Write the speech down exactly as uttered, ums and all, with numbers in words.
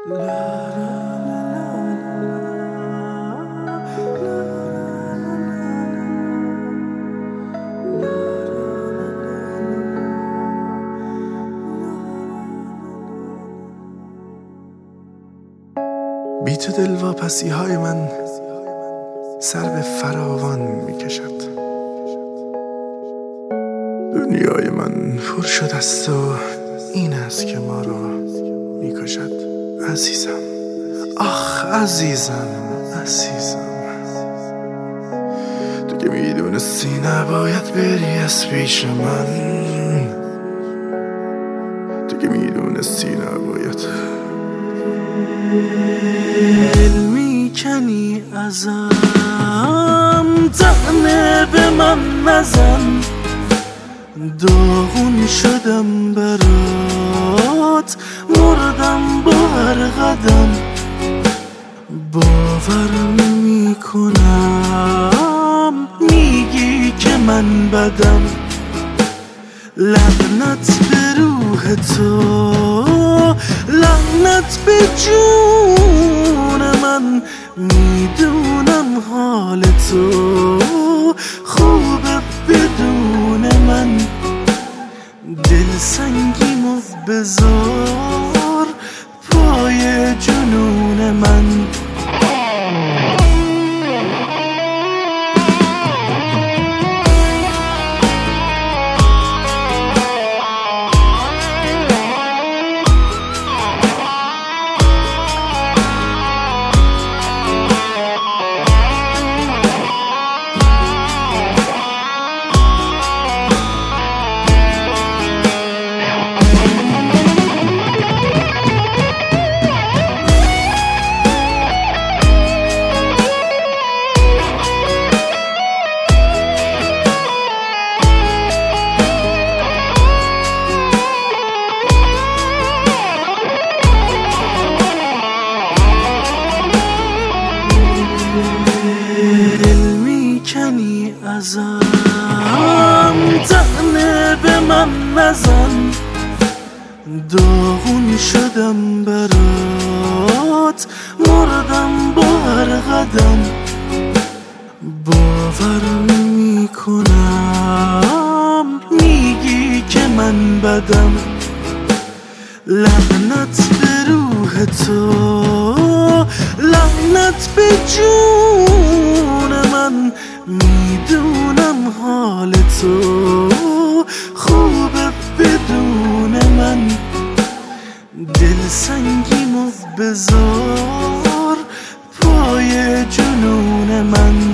بی تو دلواپسی های من سر به فراوان می کشد. دنیای من پر شد است و این است که ما را می کشد. عزیزم، آخ عزیزم، عزیزم، تو که می دونستی نباید بری از پیش من، تو که می دونستی نباید. دل میکنی ازم، طعنه به من نزن، داغون شدم برات، مردم با هر قدم. باور نمیکنم میگی که من بدم، لعنت به روح تو، لعنت به جون من. میدونم حال تو خوبه بدون من، دل سنگیمو بذار پای جنون من. دل میکنی ازم، طعنه به من نزن، داغون شدم برات، مردم با هر قدم. باور نمیکنم میگی که من بدم، لعنت به روح تو، لعنت به جون من. میدونم حال تو خوبه بدون من، دل سنگیمو بذار پای جنون من.